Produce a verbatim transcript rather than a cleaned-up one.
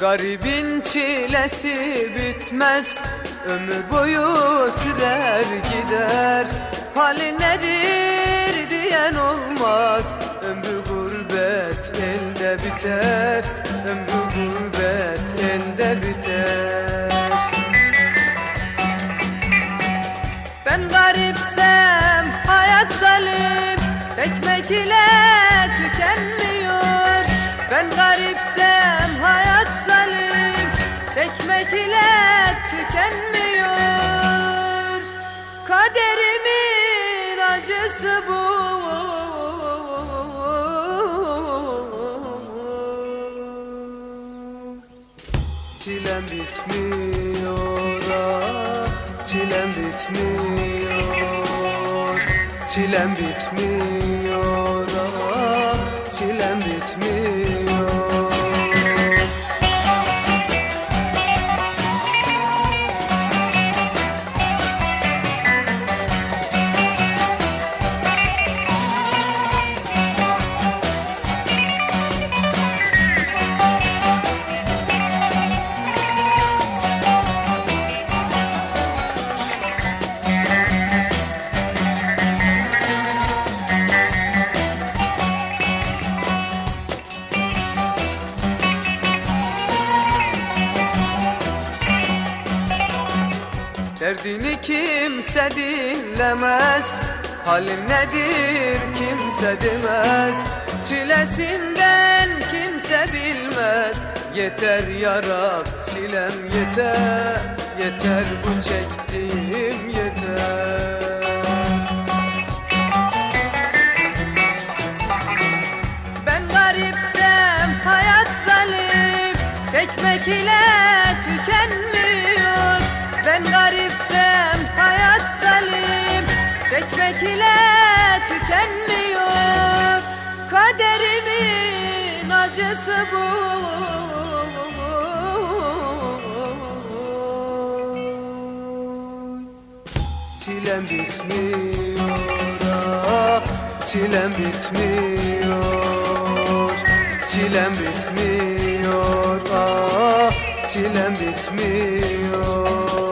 Garibin çilesi bitmez, ömür boyu sürer gider. Hali nedir diyen olmaz, ömrü gurbet elde biter. Ömrü gurbet elde biter. Ben garipsem hayat zalim, çekmek ile tükenmiyor. Ben garipsem hayat zalim, çekmek ile tükenmiyor. Kaderimin acısı bu. Çilem bitmiyor, ah, çilem bitmiyor. Çilem bitmiyor, ah, çilem bitmiyor. Derdini kimse dinlemez, halin nedir kimse demez. Çilesinden kimse bilmez, yeter ya Rab çilem yeter. Yeter bu çektiğim yeter. Ben garipsem hayat zalim, çekmek ile tükenmiyor. Ben garipsem hayat zalim, çekmek ile tükenmiyor. Kaderimin acısı bu. Çilem bitmiyor, ah, çilem bitmiyor. Çilem bitmiyor, ah, çilem bitmiyor.